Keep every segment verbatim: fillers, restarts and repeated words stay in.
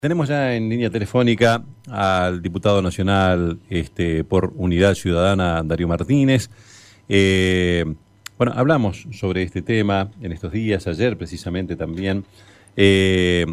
Tenemos ya en línea telefónica al diputado nacional este, por Unidad Ciudadana, Darío Martínez. Eh, bueno, hablamos sobre este tema en estos días, ayer precisamente también, eh,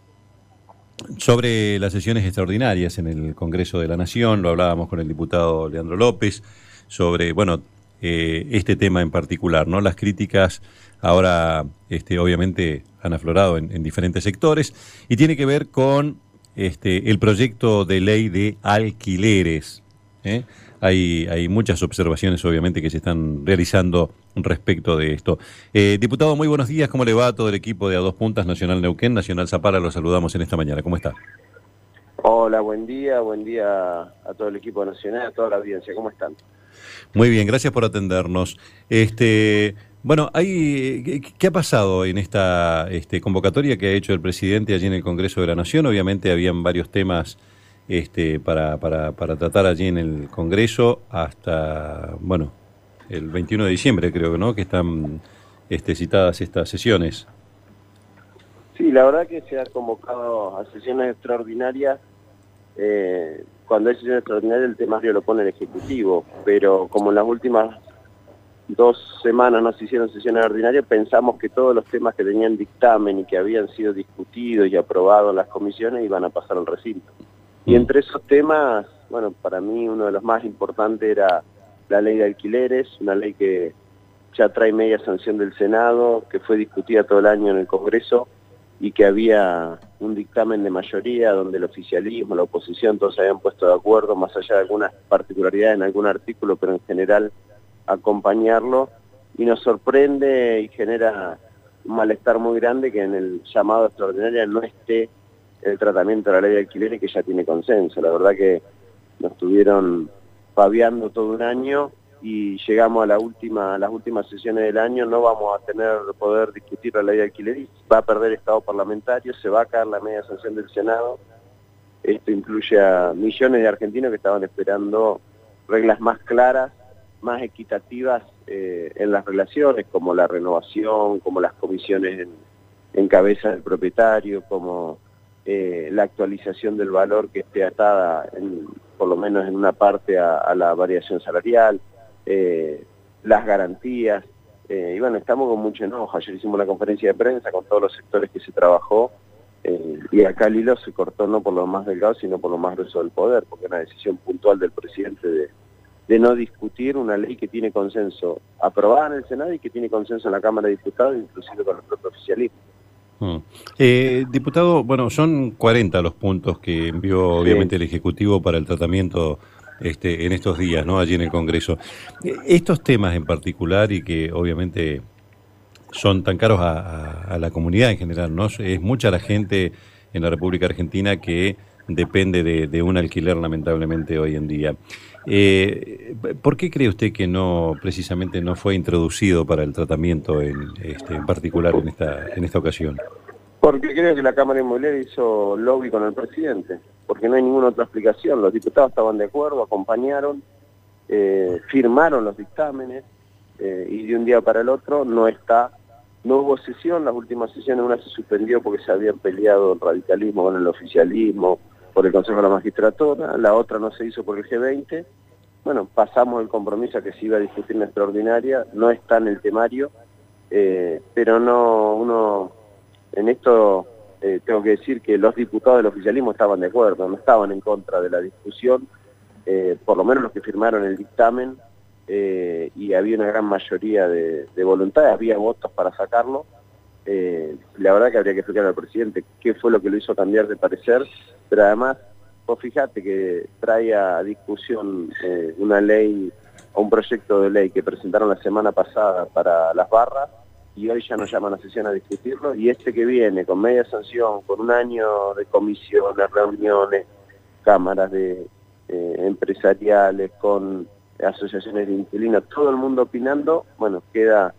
sobre las sesiones extraordinarias en el Congreso de la Nación. Lo hablábamos con el diputado Leandro López sobre, bueno, eh, este tema en particular, ¿no? Las críticas ahora, este, obviamente, han aflorado en, en diferentes sectores y tiene que ver con este, el proyecto de ley de alquileres. ¿eh? Hay, hay muchas observaciones, obviamente, que se están realizando respecto de esto. Eh, diputado, muy buenos días. ¿Cómo le va a todo el equipo de A Dos Puntas, Nacional Neuquén, Nacional Zapala? Los saludamos en esta mañana. ¿Cómo está? Hola, buen día, buen día a todo el equipo nacional, a toda la audiencia. ¿Cómo están? Muy bien, gracias por atendernos. Este, bueno, hay, ¿qué, qué ha pasado en esta este, convocatoria que ha hecho el presidente allí en el Congreso de la Nación? Obviamente habían varios temas este, para, para, para tratar allí en el Congreso hasta, bueno, el veintiuno de diciembre creo, ¿no? Que están este, citadas estas sesiones. Sí, la verdad que se ha convocado a sesiones extraordinarias. Eh, cuando hay sesiones extraordinarias el temario lo pone el Ejecutivo, pero como en las últimas dos semanas no se hicieron sesiones ordinarias, pensamos que todos los temas que tenían dictamen y que habían sido discutidos y aprobados en las comisiones iban a pasar al recinto. Y entre esos temas, bueno, para mí uno de los más importantes era la ley de alquileres, una ley que ya trae media sanción del Senado, que fue discutida todo el año en el Congreso, y que había un dictamen de mayoría donde el oficialismo, la oposición, todos se habían puesto de acuerdo, más allá de algunas particularidades en algún artículo, pero en general acompañarlo, y nos sorprende y genera un malestar muy grande que en el llamado extraordinario no esté el tratamiento de la ley de alquileres, que ya tiene consenso. La verdad que nos estuvieron paviando todo un año y llegamos a la última, a las últimas sesiones del año, no vamos a tener poder discutir la ley de alquileres, va a perder estado parlamentario, se va a caer la media sanción del Senado. Esto incluye a millones de argentinos que estaban esperando reglas más claras, más equitativas eh, en las relaciones, como la renovación, como las comisiones en, en cabeza del propietario, como eh, la actualización del valor que esté atada, en, por lo menos en una parte, a, a la variación salarial. Eh, las garantías, eh, y bueno, estamos con mucho enojo. Ayer hicimos una conferencia de prensa con todos los sectores que se trabajó, eh, y acá el hilo se cortó no por lo más delgado, sino por lo más grueso del poder, porque es una decisión puntual del presidente de, de no discutir una ley que tiene consenso aprobada en el Senado y que tiene consenso en la Cámara de Diputados, inclusive con el propio oficialismo. Hmm. Eh, diputado, bueno, son cuarenta los puntos que envió obviamente sí. el Ejecutivo para el tratamiento Este, en estos días, ¿no? Allí en el Congreso. Estos temas en particular y que obviamente son tan caros a, a, a la comunidad en general, ¿no? Es mucha la gente en la República Argentina que depende de, de un alquiler, lamentablemente, hoy en día. Eh, ¿Por qué cree usted que no, precisamente, no fue introducido para el tratamiento en, este, en particular en esta, en esta ocasión? Porque creo que la Cámara Inmobiliaria hizo lobby con el presidente, porque no hay ninguna otra explicación. Los diputados estaban de acuerdo, acompañaron, eh, firmaron los dictámenes, eh, y de un día para el otro no está, no hubo sesión. Las últimas sesiones, una se suspendió porque se habían peleado el radicalismo con el oficialismo, por el Consejo de la Magistratura, la otra no se hizo por el G veinte. Bueno, pasamos el compromiso a que se iba a discutir en extraordinaria, no está en el temario, eh, pero no, uno... En esto eh, tengo que decir que los diputados del oficialismo estaban de acuerdo, no estaban en contra de la discusión, eh, por lo menos los que firmaron el dictamen, eh, y había una gran mayoría de, de voluntades, había votos para sacarlo. Eh, la verdad que habría que explicar al presidente qué fue lo que lo hizo cambiar de parecer, pero además, vos fijate que trae a discusión eh, una ley o un proyecto de ley que presentaron la semana pasada para las barras, y hoy ya nos llaman a sesión a discutirlo, y este que viene con media sanción, con un año de comisiones, reuniones, cámaras de eh, empresariales, con asociaciones de inquilinos, todo el mundo opinando, bueno, queda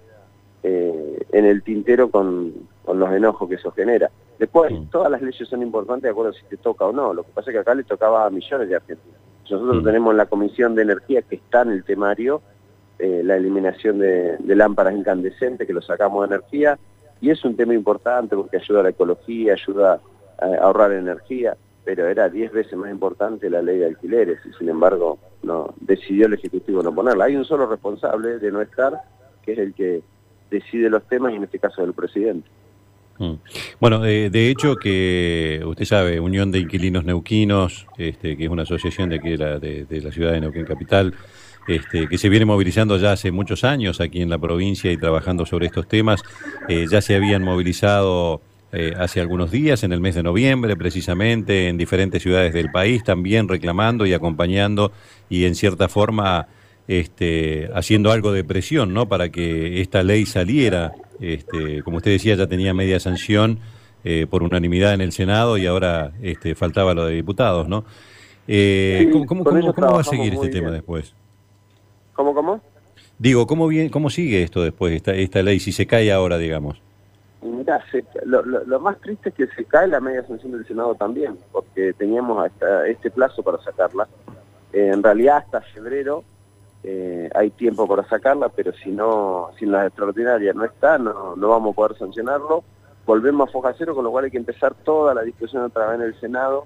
eh, en el tintero con, con los enojos que eso genera. Después, todas las leyes son importantes de acuerdo si te toca o no, lo que pasa es que acá le tocaba a millones de argentinos. Nosotros tenemos la Comisión de Energía que está en el temario, Eh, la eliminación de, de lámparas incandescentes, que lo sacamos de energía, y es un tema importante porque ayuda a la ecología, ayuda eh, ahorrar energía, pero era diez veces más importante la ley de alquileres y sin embargo no decidió el Ejecutivo no ponerla. Hay un solo responsable de no estar, que es el que decide los temas y en este caso el presidente. Mm. Bueno, eh, de hecho que usted sabe, Unión de Inquilinos Neuquinos, este, que es una asociación de aquí de la, de, de la ciudad de Neuquén Capital, este, que se viene movilizando ya hace muchos años aquí en la provincia y trabajando sobre estos temas, eh, ya se habían movilizado eh, hace algunos días, en el mes de noviembre precisamente, en diferentes ciudades del país, también reclamando y acompañando y en cierta forma este, haciendo algo de presión, ¿no?, para que esta ley saliera. Este, como usted decía, ya tenía media sanción eh, por unanimidad en el Senado y ahora este, faltaba lo de diputados, ¿no? Eh, Sí, ¿Cómo, cómo, con cómo, ellos cómo va a trabajamos seguir este muy tema bien. después? ¿Cómo, cómo? Digo, ¿cómo, bien, cómo sigue esto después, esta, esta ley, si se cae ahora, digamos? Mirá, se- lo, lo- lo más triste es que se cae la media sanción del Senado también, porque teníamos hasta este plazo para sacarla. Eh, en realidad hasta febrero eh, hay tiempo para sacarla, pero si no, si en la extraordinaria no está, no, no vamos a poder sancionarlo. Volvemos a foja cero, con lo cual hay que empezar toda la discusión otra vez en el Senado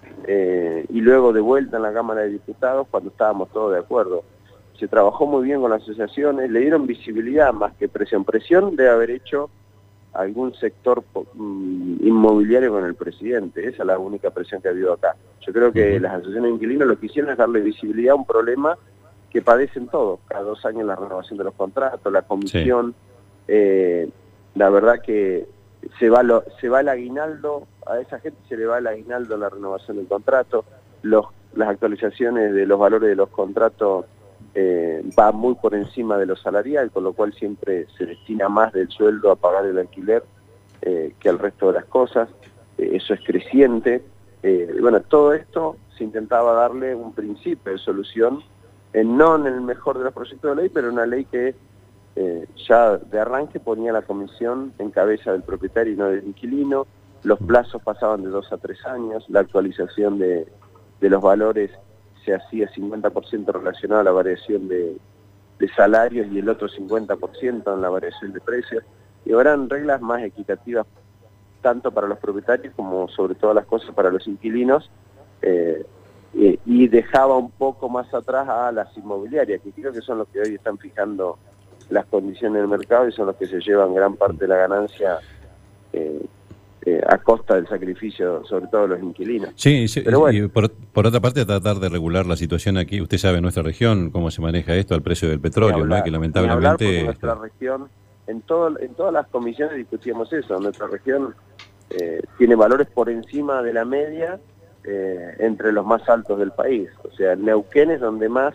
eh, y luego de vuelta en la Cámara de Diputados cuando estábamos todos de acuerdo. Se trabajó muy bien con las asociaciones, le dieron visibilidad más que presión. Presión debe haber hecho algún sector um, inmobiliario con el presidente. Esa es la única presión que ha habido acá. Yo creo que Uh-huh. las asociaciones de inquilinos lo que hicieron es darle visibilidad a un problema que padecen todos. Cada dos años la renovación de los contratos, la comisión. Sí. Eh, la verdad que se va, lo, se va el aguinaldo, a esa gente se le va el aguinaldo a la renovación del contrato, los, las actualizaciones de los valores de los contratos Eh, va muy por encima de lo salarial, con lo cual siempre se destina más del sueldo a pagar el alquiler eh, que al resto de las cosas. Eh, eso es creciente. Eh, y bueno, todo esto se intentaba darle un principio de solución, eh, no en el mejor de los proyectos de ley, pero una ley que eh, ya de arranque ponía la comisión en cabeza del propietario y no del inquilino. Los plazos pasaban de dos a tres años, la actualización de, de los valores se hacía cincuenta por ciento relacionado a la variación de, de salarios y el otro cincuenta por ciento en la variación de precios. Y ahora eran reglas más equitativas tanto para los propietarios como sobre todas las cosas para los inquilinos, eh, y, y dejaba un poco más atrás a las inmobiliarias, que creo que son los que hoy están fijando las condiciones del mercado y son los que se llevan gran parte de la ganancia eh, Eh, a costa del sacrificio, sobre todo de los inquilinos. Sí, sí. Pero bueno, Y por, por otra parte, tratar de regular la situación aquí. Usted sabe en nuestra región cómo se maneja esto al precio del petróleo, hablar, ¿no? Que ni lamentablemente... hablar porque nuestra región, en, todo, en todas las comisiones discutíamos eso, nuestra región eh, tiene valores por encima de la media eh, entre los más altos del país. O sea, Neuquén es donde más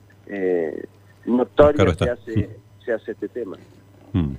eh, notorio se hace, se hace este tema. Hmm.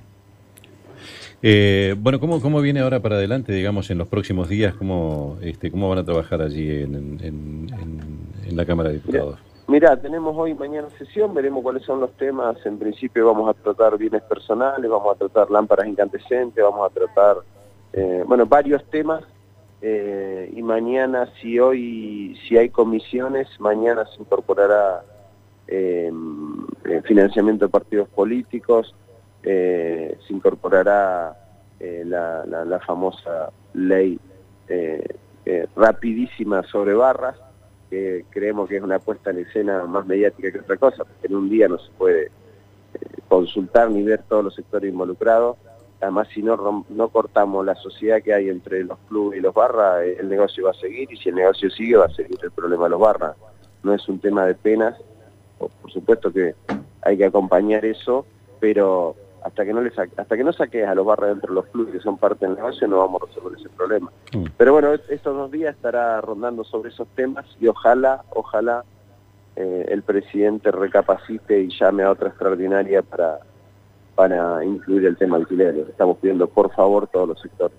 Eh, bueno, ¿cómo, ¿cómo viene ahora para adelante, digamos, en los próximos días? ¿Cómo, este, cómo van a trabajar allí en, en, en, en la Cámara de Diputados? Mira, mira, tenemos hoy y mañana sesión, veremos cuáles son los temas. En principio vamos a tratar bienes personales, vamos a tratar lámparas incandescentes, vamos a tratar, eh, bueno, varios temas. Eh, y mañana, si hoy, si hay comisiones, mañana se incorporará eh, financiamiento de partidos políticos. Eh, se incorporará eh, la, la, la famosa ley eh, eh, rapidísima sobre barras, que creemos que es una puesta en escena más mediática que otra cosa, porque en un día no se puede eh, consultar ni ver todos los sectores involucrados. Además, si no, no cortamos la sociedad que hay entre los clubes y los barras, el negocio va a seguir, y si el negocio sigue va a seguir el problema de los barras. No es un tema de penas, por supuesto que hay que acompañar eso, pero hasta que no le saque, hasta que no saques a los barras dentro de los clubes que son parte del negocio, no vamos a resolver ese problema. Mm. Pero bueno, estos dos días estará rondando sobre esos temas y ojalá, ojalá eh, el presidente recapacite y llame a otra extraordinaria para, para incluir el tema alquiler. Estamos pidiendo por favor todos los sectores.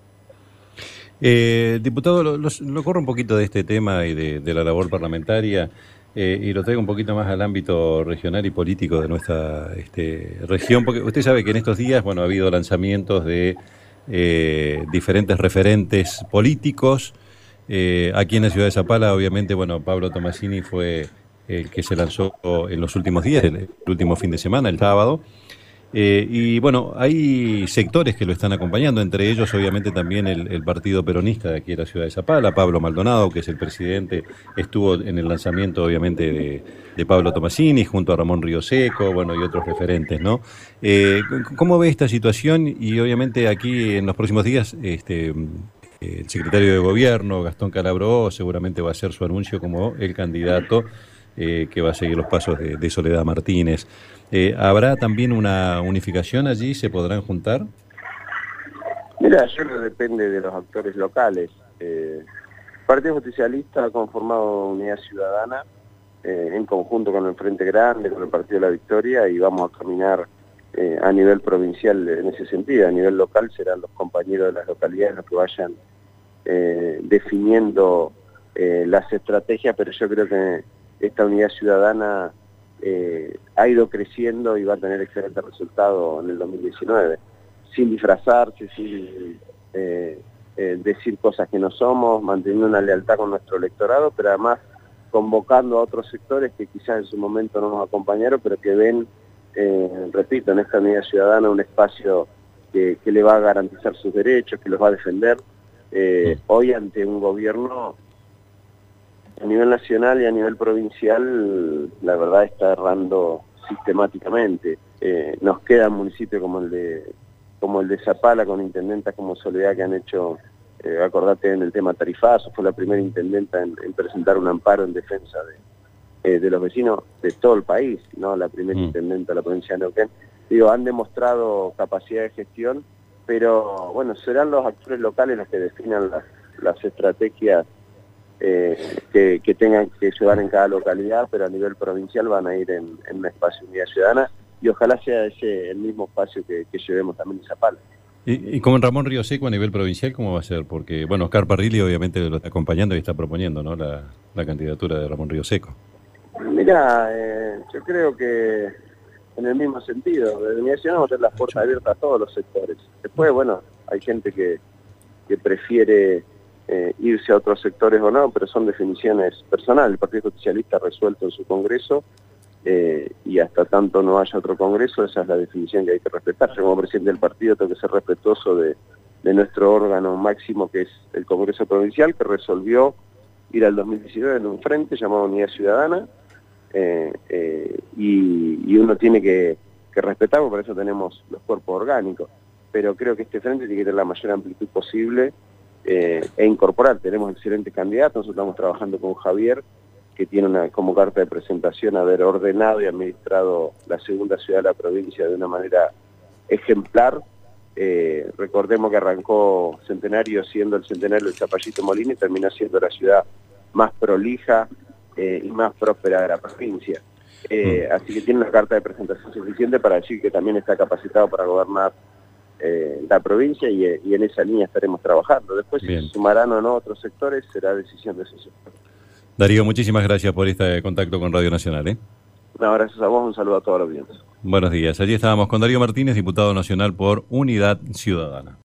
Eh, diputado, lo, lo, lo corro un poquito de este tema y de, de la labor parlamentaria. Eh, y lo traigo un poquito más al ámbito regional y político de nuestra este, región, porque usted sabe que en estos días, bueno, ha habido lanzamientos de eh, diferentes referentes políticos. Eh, aquí en la ciudad de Zapala, obviamente, bueno, Pablo Tomasini fue el que se lanzó en los últimos días, el, el último fin de semana, el sábado. Eh, y bueno, hay sectores que lo están acompañando, entre ellos obviamente también el, el Partido Peronista de aquí de la ciudad de Zapala, Pablo Maldonado, que es el presidente, estuvo en el lanzamiento obviamente de, de Pablo Tomasini junto a Ramón Río Seco, bueno, y otros referentes, ¿no? Eh, ¿Cómo ve esta situación? Y obviamente aquí en los próximos días, este, el secretario de Gobierno, Gastón Calabró, seguramente va a hacer su anuncio como el candidato eh, que va a seguir los pasos de, de Soledad Martínez. Eh, ¿Habrá también una unificación allí? ¿Se podrán juntar? Mira, yo creo que depende de los actores locales. Eh, el Partido Justicialista ha conformado Unidad Ciudadana eh, en conjunto con el Frente Grande, con el Partido de la Victoria, y vamos a caminar eh, a nivel provincial en ese sentido. A nivel local serán los compañeros de las localidades los que vayan eh, definiendo eh, las estrategias, pero yo creo que esta Unidad Ciudadana eh, ha ido creciendo y va a tener excelente resultado en el dos mil diecinueve, sin disfrazarse, sin eh, eh, decir cosas que no somos, manteniendo una lealtad con nuestro electorado, pero además convocando a otros sectores que quizás en su momento no nos acompañaron, pero que ven, eh, repito, en esta Unidad Ciudadana un espacio que, que le va a garantizar sus derechos, que los va a defender. Eh, hoy ante un gobierno a nivel nacional y a nivel provincial, la verdad está errando sistemáticamente. Eh, nos queda un municipio como el de como el de Zapala, con intendentas como Soledad, que han hecho, eh, acordate en el tema tarifazo, fue la primera intendenta en, en presentar un amparo en defensa de, eh, de los vecinos de todo el país, no la primera mm. intendenta de la provincia de Neuquén. Digo, han demostrado capacidad de gestión, pero bueno, serán los actores locales los que definan las, las estrategias Eh, que, que tengan que llevar en cada localidad, pero a nivel provincial van a ir en, en un espacio de Unidad Ciudadana, y ojalá sea ese el mismo espacio que, que llevemos también en Zapala. ¿Y, y como en Ramón Río Seco a nivel provincial, cómo va a ser? Porque, bueno, Oscar Parrilli obviamente lo está acompañando y está proponiendo, ¿no?, la, la candidatura de Ramón Río Seco. Mirá, eh, yo creo que en el mismo sentido, de Unidad Ciudadana vamos a tener las puertas abiertas a todos los sectores. Después, bueno, hay gente que, que prefiere Eh, irse a otros sectores o no, pero son definiciones personales. El Partido Justicialista ha resuelto en su Congreso, eh, y hasta tanto no haya otro Congreso, esa es la definición que hay que respetar. Yo como presidente del partido tengo que ser respetuoso de, de nuestro órgano máximo, que es el Congreso Provincial, que resolvió ir al dos mil diecinueve en un frente llamado Unidad Ciudadana, eh, eh, y, y uno tiene que, que respetarlo, por eso tenemos los cuerpos orgánicos. Pero creo que este frente tiene que tener la mayor amplitud posible, Eh, e incorporar. Tenemos excelentes candidatos. Nosotros estamos trabajando con Javier, que tiene una, como carta de presentación, haber ordenado y administrado la segunda ciudad de la provincia de una manera ejemplar. Eh, recordemos que arrancó Centenario siendo el centenario del Zapallito Molina y terminó siendo la ciudad más prolija eh, y más próspera de la provincia. Eh, así que tiene una carta de presentación suficiente para decir que también está capacitado para gobernar Eh, la provincia, y, y en esa línea estaremos trabajando. Después, Bien. si se sumarán o no otros sectores, será decisión de esos sectores. Darío, muchísimas gracias por este contacto con Radio Nacional. ¿eh? No, gracias a vos, un saludo a todos los audiencia. Buenos días. Allí estábamos con Darío Martínez, diputado nacional por Unidad Ciudadana.